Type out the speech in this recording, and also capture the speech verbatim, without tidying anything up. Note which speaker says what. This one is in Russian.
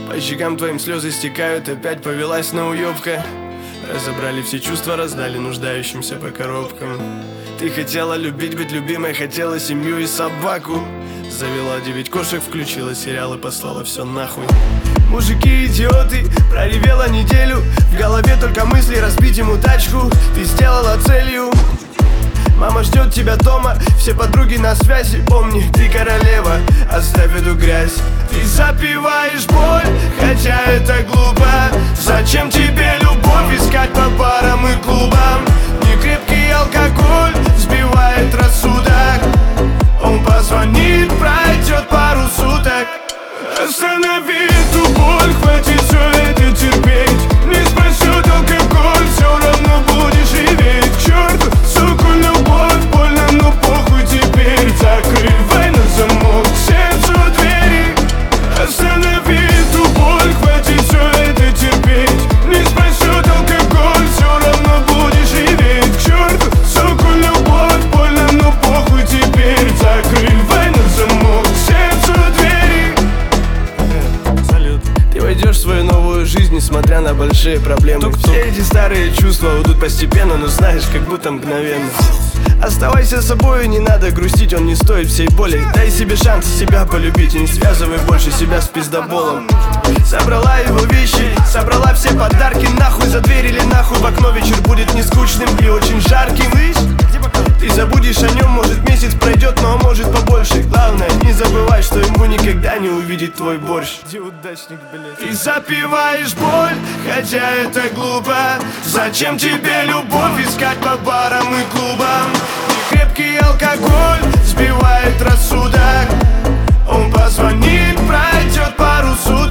Speaker 1: По щекам твоим слезы стекают, опять повелась на уёбка. Разобрали все чувства, раздали нуждающимся по коробкам. Ты хотела любить, быть любимой, хотела семью и собаку. Завела девять кошек, включила сериал и послала все нахуй. Мужики идиоты, проревела неделю. В голове только мысли разбить ему тачку. Ты сделала целью. Мама ждет тебя дома, все подруги на связи. Помни, ты королева, оставь эту грязь. Ты запиваешь боль, хотя это глупо. Зачем тебе любовь искать по барам и клубам? Некрепкий алкоголь сбивает рассудок. Он позвонит, пройдет пару суток. Останови эту боль, хватит все это терпеть. Не спасет алкоголь, все равно будешь реветь. К черту, суку, любовь, больно, но похуй теперь. Закрывай на замок сердцу двери. Останови эту боль, хватит все это терпеть. Не спасет алкоголь, все равно будешь реветь. К черту, суку, любовь, больно, но похуй теперь. Закрывай на замок сердцу двери. Салют. Ты войдешь в свою новую жизнь, несмотря на большие проблемы. Тук-тук. Все эти старые чувства уйдут постепенно, но знаешь, как будто мгновенно. Оставайся собой, не надо грустить, он не стоит всей боли. Дай себе шанс себя полюбить и не связывай больше себя с пиздоболом. Собрала его вещи, собрала все подарки. Нахуй за дверь или нахуй в окно. Вечер будет не скучным и очень жарким. Ты забудешь о нем, может месяц пройдет, но может побольше. Главное, не забывай, что ему никогда не увидеть твой борщ. Неудачник, блядь. Ты запиваешь боль, хотя это глупо. Зачем тебе любовь искать по барам и клубам? Некрепкий алкоголь сбивает рассудок. Он позвонит, пройдет пару суток.